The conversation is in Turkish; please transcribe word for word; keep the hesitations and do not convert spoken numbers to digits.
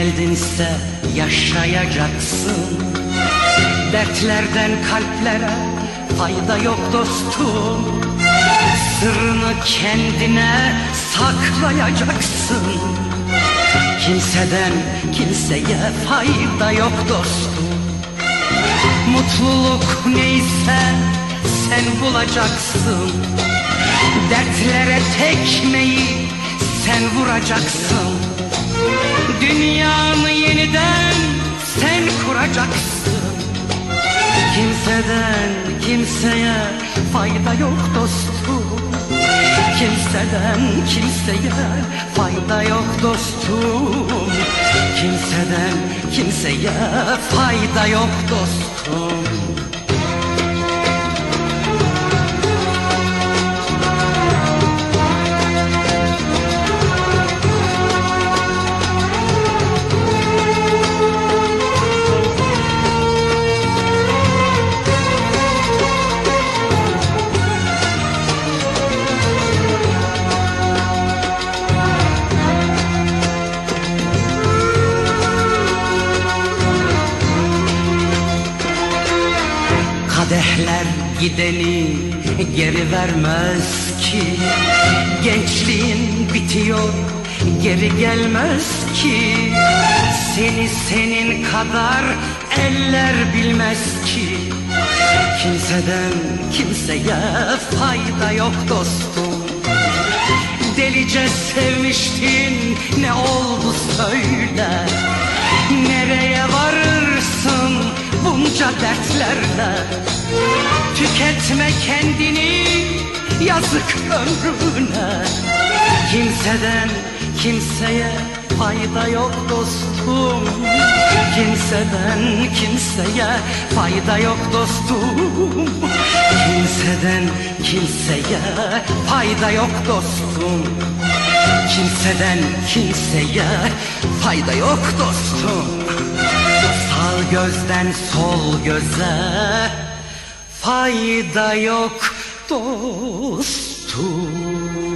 geldinse yaşayacaksın. Dertlerden kalplere fayda yok dostum. Sırrını kendine saklayacaksın. Kimseden kimseye fayda yok dostum. Mutluluk neyse sen bulacaksın. Dertlere tekmeyi sen vuracaksın. Dünyanı yeniden sen kuracaksın. Kimseden kimseye fayda yok dostum. Kimseden kimseye fayda yok dostum. Kimseden kimseye fayda yok dostum. Kadehler gideni geri vermez ki. Gençliğin bitiyor, geri gelmez ki. Seni senin kadar eller bilmez ki. Kimseden kimseye fayda yok dostum. Delice sevmiştin, ne oldu söyle. Nereye varırsın bunca dertlerle? Tüketme kendini, yazık ömrüne. Kimseden kimseye fayda yok dostum. Kimseden kimseye fayda yok dostum. Kimseden kimseye fayda yok dostum. Kimseden kimseye fayda yok dostum. Sağ gözden sol göze fayda yok dostum.